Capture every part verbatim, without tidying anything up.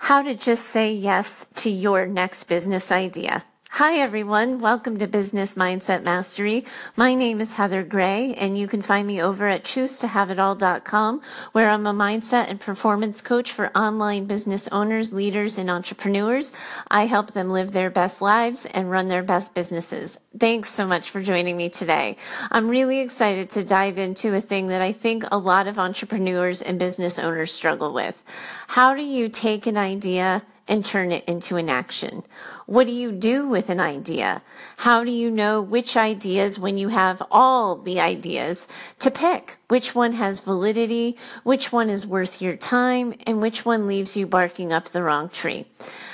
How to just say yes to your next business idea. Hi everyone, welcome to Business Mindset Mastery. My name is Heather Gray, and you can find me over at choose to have it all dot com, where I'm a mindset and performance coach for online business owners, leaders, and entrepreneurs. I help them live their best lives and run their best businesses. Thanks so much for joining me today. I'm really excited to dive into a thing that I think a lot of entrepreneurs and business owners struggle with. How do you take an idea and turn it into an action? What do you do with an idea? How do you know which ideas, when you have all the ideas, to pick? Which one has validity, which one is worth your time, and which one leaves you barking up the wrong tree?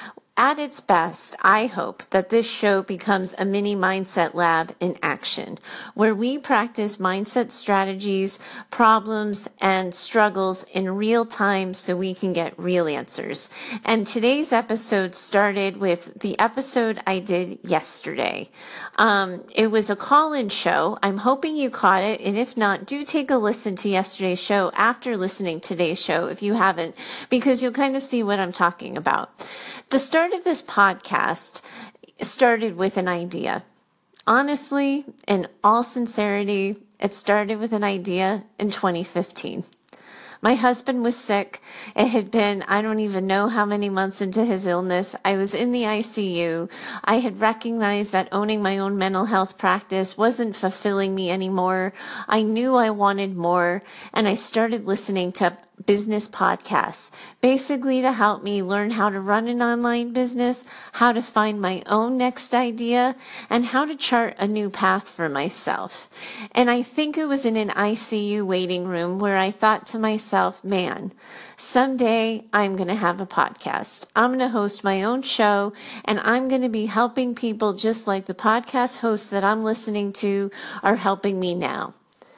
At its best, I hope that this show becomes a mini mindset lab in action, where we practice mindset strategies, problems, and struggles in real time so we can get real answers. And today's episode started with the episode I did yesterday. Um, it was a call-in show. I'm hoping you caught it, and if not, do take a listen to yesterday's show after listening to today's show if you haven't, because you'll kind of see what I'm talking about. The start of this podcast started with an idea. Honestly, in all sincerity, it started with an idea in twenty fifteen. My husband was sick. It had been, I don't even know how many months into his illness. I was in the I C U. I had recognized that owning my own mental health practice wasn't fulfilling me anymore. I knew I wanted more, and I started listening to business podcasts, basically to help me learn how to run an online business, how to find my own next idea, and how to chart a new path for myself. And I think it was in an I C U waiting room where I thought to myself, man, someday I'm going to have a podcast. I'm going to host my own show, and I'm going to be helping people just like the podcast hosts that I'm listening to are helping me now.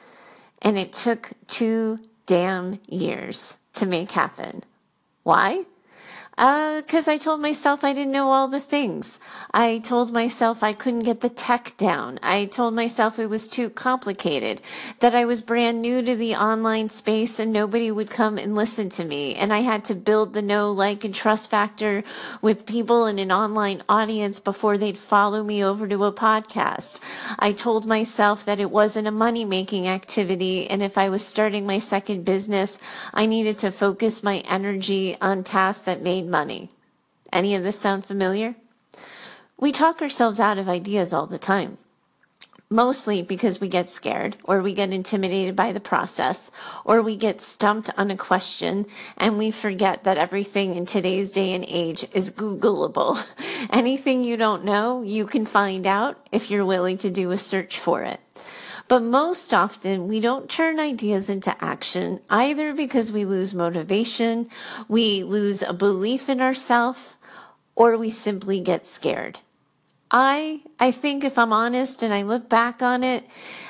And it took two damn years to make happen. Why? Uh, because I told myself I didn't know all the things. I told myself I couldn't get the tech down. I told myself it was too complicated, that I was brand new to the online space and nobody would come and listen to me. And I had to build the know, like, and trust factor with people in an online audience before they'd follow me over to a podcast. I told myself that it wasn't a money-making activity, and if I was starting my second business, I needed to focus my energy on tasks that made money. Any of this sound familiar? We talk ourselves out of ideas all the time, mostly because we get scared, or we get intimidated by the process, or we get stumped on a question, and we forget that everything in today's day and age is Googleable. Anything you don't know, you can find out if you're willing to do a search for it. But most often, we don't turn ideas into action, either because we lose motivation, we lose a belief in ourselves, or we simply get scared. I I think if I'm honest and I look back on it,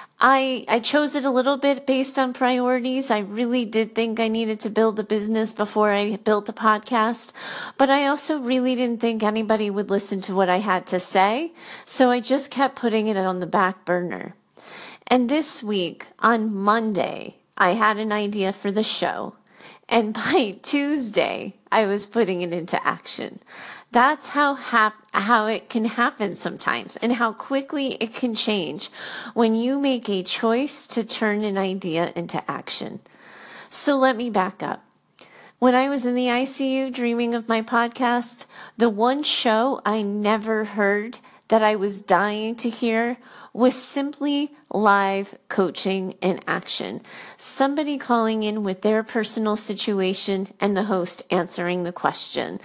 I I chose it a little bit based on priorities. I really did think I needed to build a business before I built a podcast, but I also really didn't think anybody would listen to what I had to say, so I just kept putting it on the back burner. And this week, on Monday, I had an idea for the show. And by Tuesday, I was putting it into action. That's how hap- how it can happen sometimes, and how quickly it can change when you make a choice to turn an idea into action. So let me back up. When I was in the I C U dreaming of my podcast, the one show I never heard that I was dying to hear was simply live coaching in action. Somebody calling in with their personal situation and the host answering the question.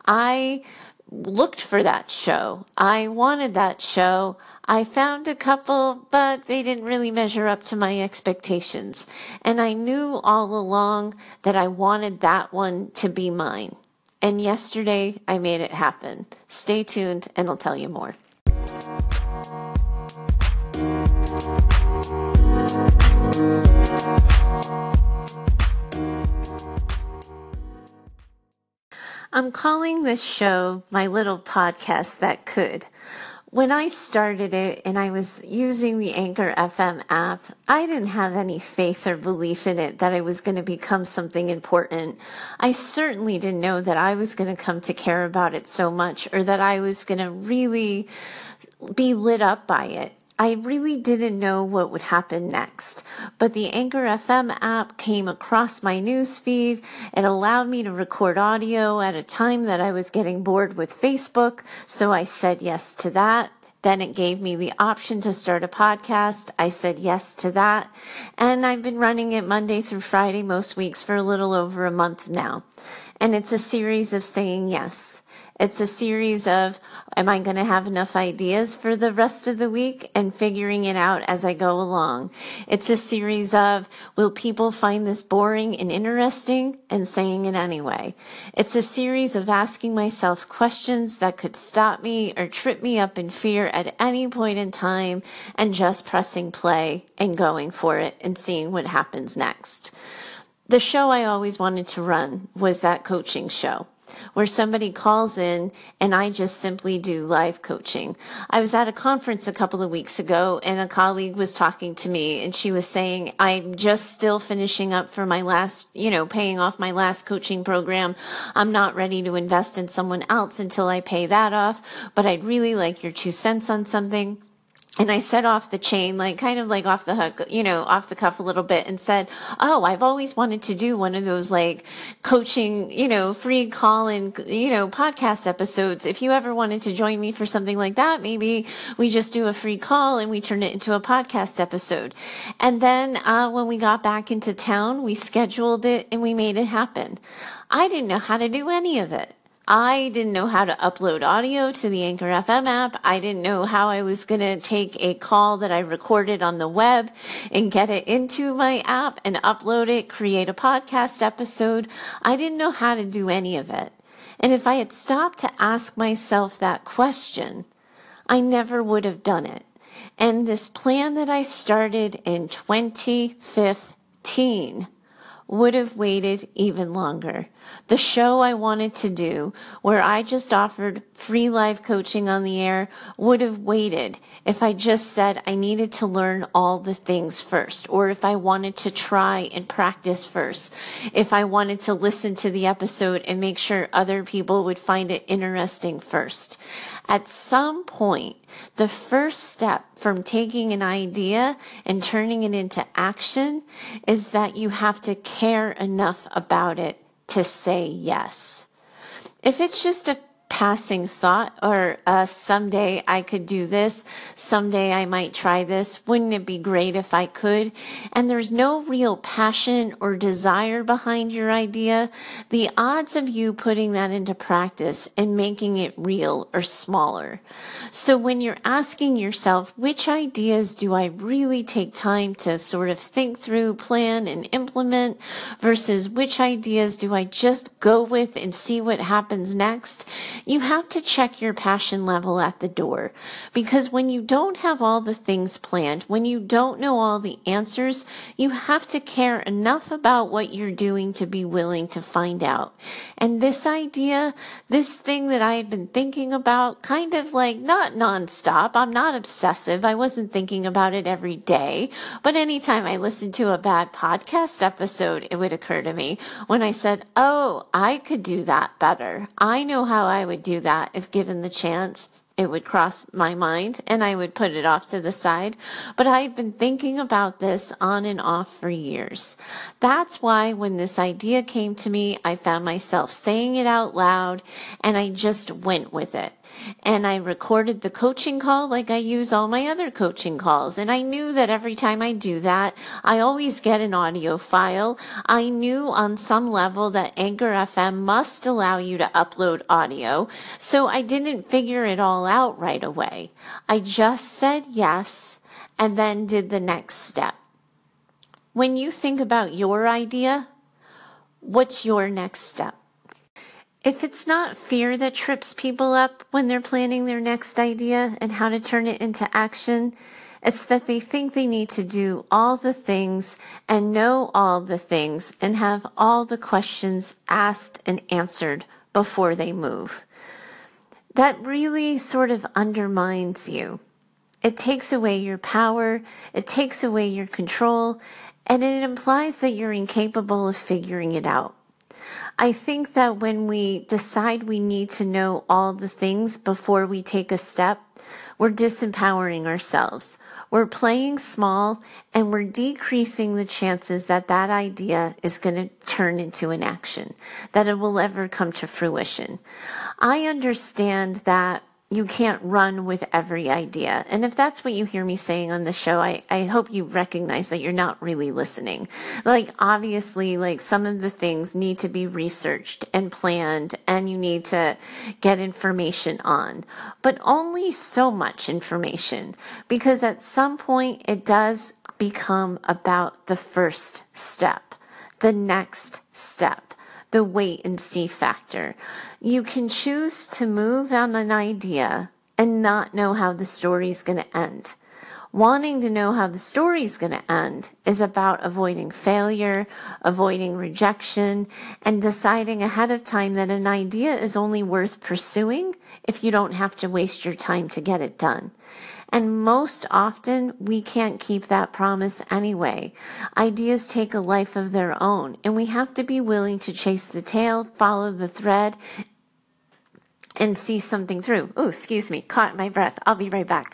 I looked for that show. I wanted that show. I found a couple, but they didn't really measure up to my expectations. And I knew all along that I wanted that one to be mine. And yesterday, I made it happen. Stay tuned, and I'll tell you more. I'm calling this show my little podcast that could. When I started it and I was using the Anchor F M app, I didn't have any faith or belief in it that it was going to become something important. I certainly didn't know that I was going to come to care about it so much, or that I was going to really be lit up by it. I really didn't know what would happen next, but the Anchor F M app came across my newsfeed. It allowed me to record audio at a time that I was getting bored with Facebook, so I said yes to that. Then it gave me the option to start a podcast. I said yes to that, and I've been running it Monday through Friday most weeks for a little over a month now, and it's a series of saying yes. It's a series of, am I going to have enough ideas for the rest of the week, and figuring it out as I go along. It's a series of, will people find this boring and interesting, and saying it anyway. It's a series of asking myself questions that could stop me or trip me up in fear at any point in time, and just pressing play and going for it and seeing what happens next. The show I always wanted to run was that coaching show, where somebody calls in and I just simply do live coaching. I was at a conference a couple of weeks ago, and a colleague was talking to me, and she was saying, I'm just still finishing up for my last, you know, paying off my last coaching program. I'm not ready to invest in someone else until I pay that off, but I'd really like your two cents on something. And I said off the chain, like kind of like off the hook, you know, off the cuff a little bit, and said, oh, I've always wanted to do one of those like coaching, you know, free call and, you know, podcast episodes. If you ever wanted to join me for something like that, maybe we just do a free call and we turn it into a podcast episode. And then uh, when we got back into town, we scheduled it and we made it happen. I didn't know how to do any of it. I didn't know how to upload audio to the Anchor F M app. I didn't know how I was going to take a call that I recorded on the web and get it into my app and upload it, create a podcast episode. I didn't know how to do any of it. And if I had stopped to ask myself that question, I never would have done it. And this plan that I started in twenty fifteen would have waited even longer. The show I wanted to do, where I just offered free live coaching on the air, would have waited if I just said I needed to learn all the things first, or if I wanted to try and practice first, if I wanted to listen to the episode and make sure other people would find it interesting first. At some point, the first step from taking an idea and turning it into action is that you have to care enough about it to say yes. If it's just a passing thought, or uh, someday I could do this, someday I might try this, wouldn't it be great if I could? And there's no real passion or desire behind your idea, the odds of you putting that into practice and making it real are smaller. So when you're asking yourself, which ideas do I really take time to sort of think through, plan, and implement, versus which ideas do I just go with and see what happens next? You have to check your passion level at the door, because when you don't have all the things planned, when you don't know all the answers, you have to care enough about what you're doing to be willing to find out. And this idea, this thing that I had been thinking about, kind of like not nonstop, I'm not obsessive, I wasn't thinking about it every day, but anytime I listened to a bad podcast episode, it would occur to me when I said, oh, I could do that better. I know how I would do that if given the chance. It would cross my mind and I would put it off to the side. But I've been thinking about this on and off for years. That's why when this idea came to me, I found myself saying it out loud, and I just went with it. And I recorded the coaching call like I use all my other coaching calls. And I knew that every time I do that, I always get an audio file. I knew on some level that Anchor F M must allow you to upload audio. So I didn't figure it all out right away. I just said yes and then did the next step. When you think about your idea, what's your next step? If it's not fear that trips people up when they're planning their next idea and how to turn it into action, it's that they think they need to do all the things and know all the things and have all the questions asked and answered before they move. that really sort of undermines you. It takes away your power, it takes away your control, and it implies that you're incapable of figuring it out. I think that when we decide we need to know all the things before we take a step, we're disempowering ourselves. We're playing small, and we're decreasing the chances that that idea is going to turn into an action, that it will ever come to fruition. I understand that you can't run with every idea. And if that's what you hear me saying on the show, I, I hope you recognize that you're not really listening. Like, obviously, like some of the things need to be researched and planned, and you need to get information on, but only so much information, because at some point it does become about the first step, the next step. The wait and see factor. You can choose to move on an idea and not know how the story is going to end. Wanting to know how the story is going to end is about avoiding failure, avoiding rejection, and deciding ahead of time that an idea is only worth pursuing if you don't have to waste your time to get it done. And most often, we can't keep that promise anyway. Ideas take a life of their own, and we have to be willing to chase the tail, follow the thread, and see something through. Oh, excuse me, caught my breath. I'll be right back.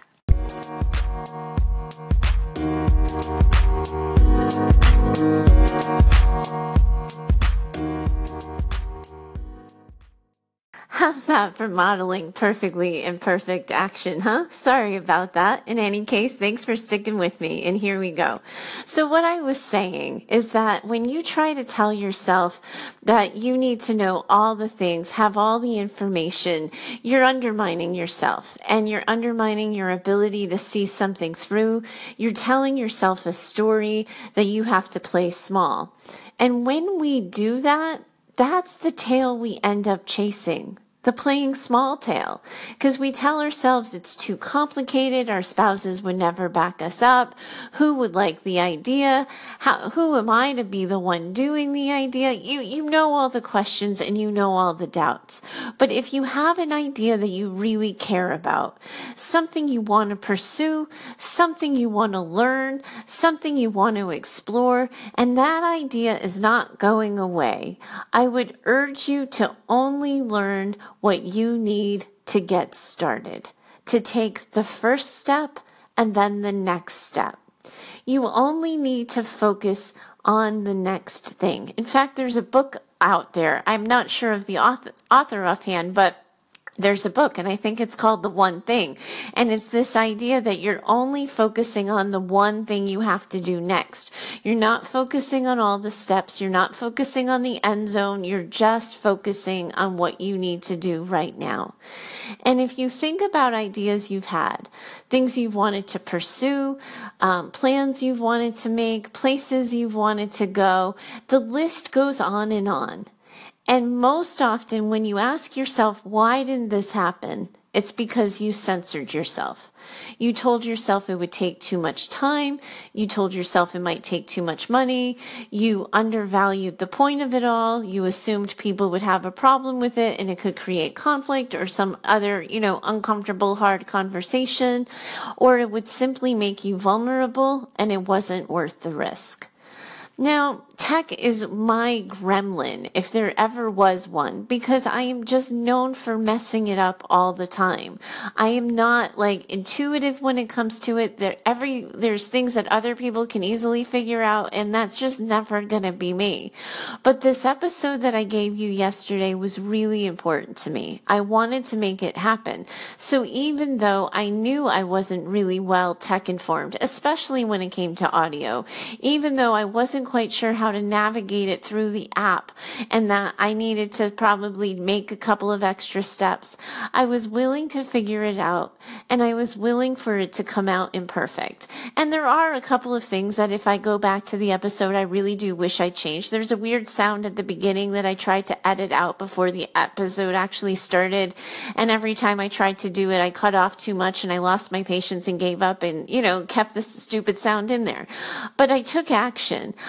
How's that for modeling perfectly imperfect action, huh? Sorry about that. In any case, thanks for sticking with me, and here we go. So what I was saying is that when you try to tell yourself that you need to know all the things, have all the information, you're undermining yourself, and you're undermining your ability to see something through. You're telling yourself a story that you have to play small. And when we do that, that's the tail we end up chasing. The playing small tail, because we tell ourselves it's too complicated, our spouses would never back us up, who would like the idea, how, who am I to be the one doing the idea? You, you know all the questions and you know all the doubts. But if you have an idea that you really care about, something you want to pursue, something you want to learn, something you want to explore, and that idea is not going away, I would urge you to only learn what you need to get started, to take the first step and then the next step. You only need to focus on the next thing. In fact, there's a book out there. I'm not sure of the author, author offhand, but there's a book, and I think it's called The One Thing. And it's this idea that you're only focusing on the one thing you have to do next. You're not focusing on all the steps. You're not focusing on the end zone. You're just focusing on what you need to do right now. And if you think about ideas you've had, things you've wanted to pursue, um, plans you've wanted to make, places you've wanted to go, the list goes on and on. And most often when you ask yourself, why didn't this happen? It's because you censored yourself. You told yourself it would take too much time. You told yourself it might take too much money. You undervalued the point of it all. You assumed people would have a problem with it and it could create conflict or some other, you know, uncomfortable, hard conversation, or it would simply make you vulnerable and it wasn't worth the risk. Now, tech is my gremlin, if there ever was one, because I am just known for messing it up all the time. I am not like intuitive when it comes to it. There, every, there's things that other people can easily figure out, and that's just never gonna be me. But this episode that I gave you yesterday was really important to me. I wanted to make it happen. So even though I knew I wasn't really well tech informed, especially when it came to audio, even though I wasn't quite sure how to navigate it through the app and that I needed to probably make a couple of extra steps, I was willing to figure it out, and I was willing for it to come out imperfect. And there are a couple of things that if I go back to the episode, I really do wish I changed. There's a weird sound at the beginning that I tried to edit out before the episode actually started, and every time I tried to do it, I cut off too much and I lost my patience and gave up and, you know, kept this stupid sound in there. But I took action.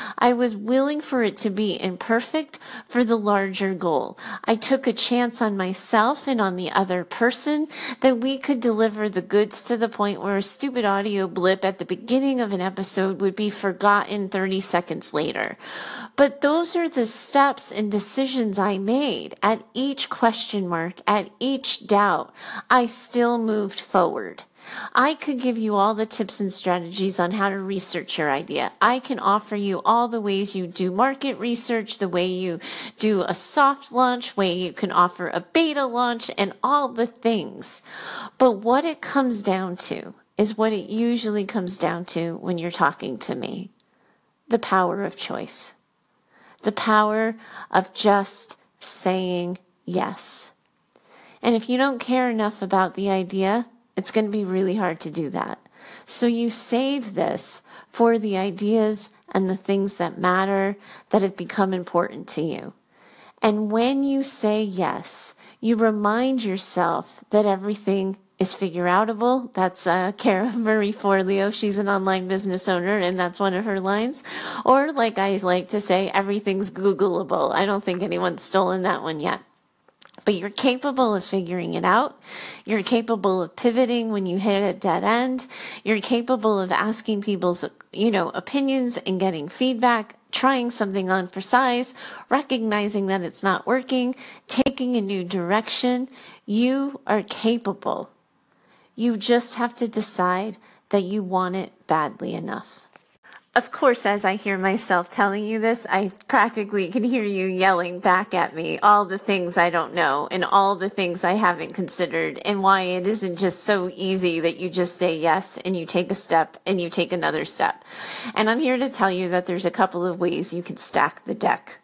I was willing for it to be imperfect for the larger goal. I took a chance on myself and on the other person that we could deliver the goods to the point where a stupid audio blip at the beginning of an episode would be forgotten thirty seconds later. But those are the steps and decisions I made. At each question mark, at each doubt, I still moved forward. I could give you all the tips and strategies on how to research your idea. I can offer you all the ways you do market research, the way you do a soft launch, way you can offer a beta launch, and all the things. But what it comes down to is what it usually comes down to when you're talking to me. The power of choice. The power of just saying yes. And if you don't care enough about the idea, it's going to be really hard to do that. So you save this for the ideas and the things that matter, that have become important to you. And when you say yes, you remind yourself that everything is figure outable. That's uh, Cara Marie Forleo. She's an online business owner, and that's one of her lines. Or like I like to say, everything's Googleable. I don't think anyone's stolen that one yet. But you're capable of figuring it out. You're capable of pivoting when you hit a dead end. You're capable of asking people's, you know, opinions and getting feedback, trying something on for size, recognizing that it's not working, taking a new direction. You are capable. You just have to decide that you want it badly enough. Of course, as I hear myself telling you this, I practically can hear you yelling back at me all the things I don't know and all the things I haven't considered, and why it isn't just so easy that you just say yes and you take a step and you take another step. And I'm here to tell you that there's a couple of ways you can stack the deck.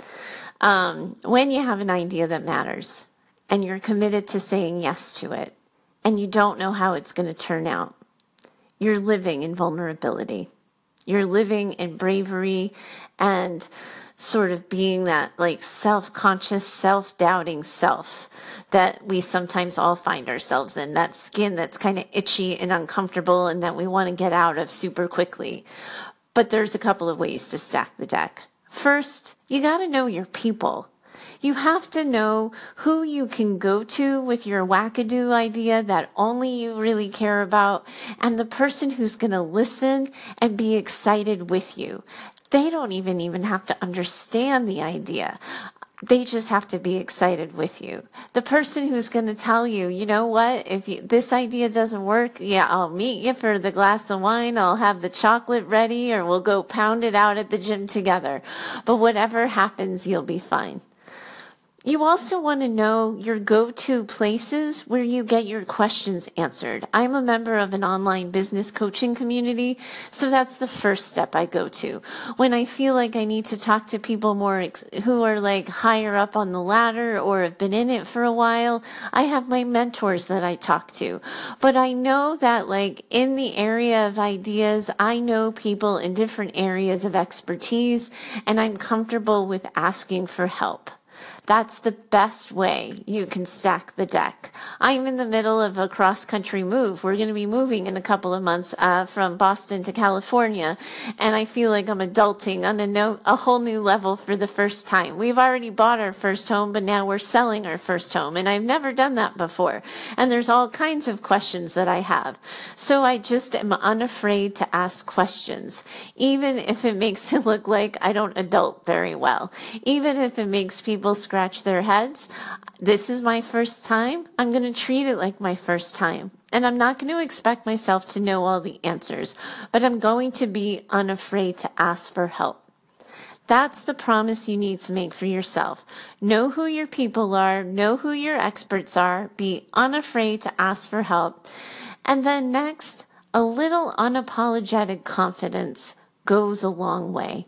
Um, when you have an idea that matters and you're committed to saying yes to it and you don't know how it's going to turn out, you're living in vulnerability. You're living in bravery and sort of being that like self-conscious, self-doubting self that we sometimes all find ourselves in, that skin that's kind of itchy and uncomfortable and that we want to get out of super quickly. But there's a couple of ways to stack the deck. First, you got to know your people. You have to know who you can go to with your wackadoo idea that only you really care about, and the person who's going to listen and be excited with you. They don't even even have to understand the idea. They just have to be excited with you. The person who's going to tell you, you know what, if you, this idea doesn't work, yeah, I'll meet you for the glass of wine. I'll have the chocolate ready, or we'll go pound it out at the gym together. But whatever happens, you'll be fine. You also want to know your go-to places where you get your questions answered. I'm a member of an online business coaching community, so that's the first step I go to. When I feel like I need to talk to people more ex- who are like higher up on the ladder or have been in it for a while, I have my mentors that I talk to. But I know that like in the area of ideas, I know people in different areas of expertise, and I'm comfortable with asking for help. That's the best way you can stack the deck. I'm in the middle of a cross-country move. We're going to be moving in a couple of months uh, from Boston to California, and I feel like I'm adulting on a, no, a whole new level for the first time. We've already bought our first home, but now we're selling our first home, and I've never done that before. And there's all kinds of questions that I have. So I just am unafraid to ask questions, even if it makes it look like I don't adult very well, even if it makes people scratch their heads. This is my first time. I'm going to treat it like my first time. And I'm not going to expect myself to know all the answers, but I'm going to be unafraid to ask for help. That's the promise you need to make for yourself. Know who your people are, know who your experts are, be unafraid to ask for help. And then next, a little unapologetic confidence goes a long way.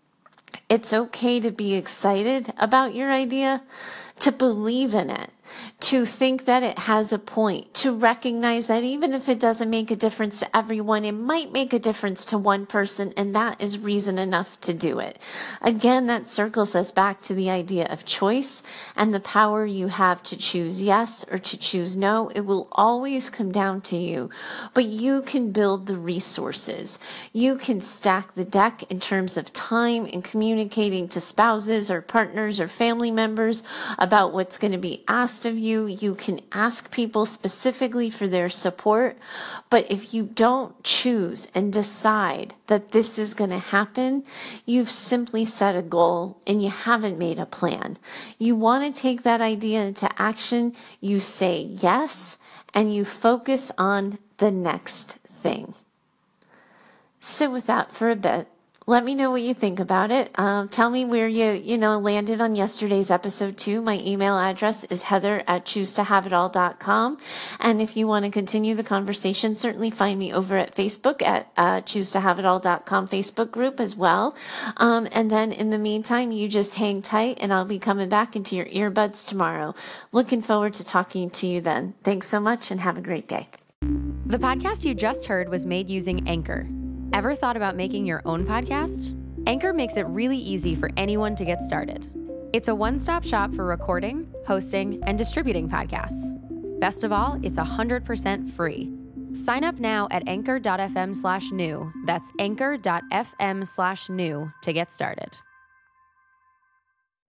It's okay to be excited about your idea, to believe in it, to think that it has a point, to recognize that even if it doesn't make a difference to everyone, it might make a difference to one person, and that is reason enough to do it. Again, that circles us back to the idea of choice and the power you have to choose yes or to choose no. It will always come down to you, but you can build the resources. You can stack the deck in terms of time and communicating to spouses or partners or family members about what's going to be asked of you. You can ask people specifically for their support, but if you don't choose and decide that this is going to happen, you've simply set a goal and you haven't made a plan. You want to take that idea into action, you say yes, and you focus on the next thing. Sit with that for a bit. Let me know what you think about it. Um, tell me where you, you know, landed on yesterday's episode too. My email address is heather at choose to have it all dot com. And if you want to continue the conversation, certainly find me over at Facebook at uh, choose to have it all dot com Facebook group as well. Um, and then in the meantime, you just hang tight and I'll be coming back into your earbuds tomorrow. Looking forward to talking to you then. Thanks so much and have a great day. The podcast you just heard was made using Anchor. Ever thought about making your own podcast? Anchor makes it really easy for anyone to get started. It's a one-stop shop for recording, hosting, and distributing podcasts. Best of all, it's one hundred percent free. Sign up now at anchor dot f m slash new. That's anchor dot f m slash new to get started.